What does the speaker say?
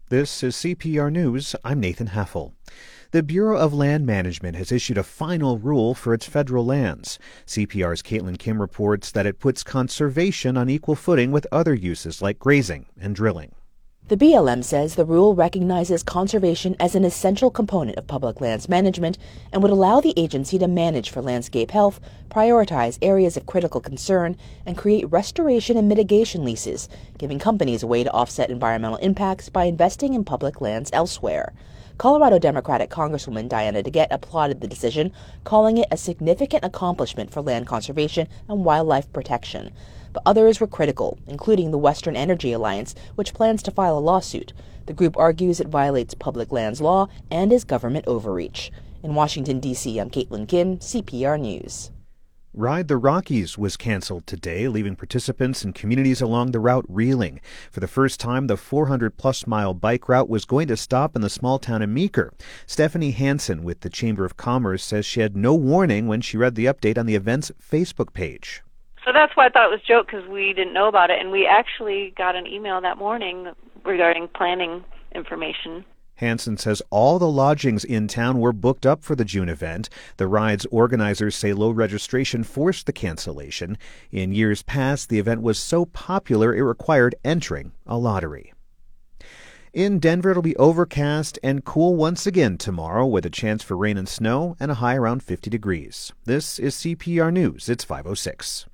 This is CPR News. I'm Nathan Heffel. The Bureau of Land Management has issued a final rule for its federal lands. CPR's Caitlin Kim reports that it puts conservation on equal footing with other uses like grazing and drilling. The BLM says the rule recognizes conservation as an essential component of public lands management and would allow the agency to manage for landscape health, prioritize areas of critical concern, and create restoration and mitigation leases, giving companies a way to offset environmental impacts by investing in public lands elsewhere. Colorado Democratic Congresswoman Diana DeGette applauded the decision, calling it a significant accomplishment for land conservation and wildlife protection. But others were critical, including the Western Energy Alliance, which plans to file a lawsuit. The group argues it violates public lands law and is government overreach. In Washington, D.C., I'm Caitlin Kim, CPR News. Ride the Rockies was canceled today, leaving participants and communities along the route reeling. For the first time, the 400-plus-mile bike route was going to stop in the small town of Meeker. Stephanie Hansen with the Chamber of Commerce says she had no warning when she read the update on the event's Facebook page. So that's why I thought it was a joke, because we didn't know about it, and we actually got an email that morning regarding planning information. Hansen says all the lodgings in town were booked up for the June event. The ride's organizers say low registration forced the cancellation. In years past, the event was so popular it required entering a lottery. In Denver, it'll be overcast and cool once again tomorrow with a chance for rain and snow and a high around 50 degrees. This is CPR News. It's 5:06.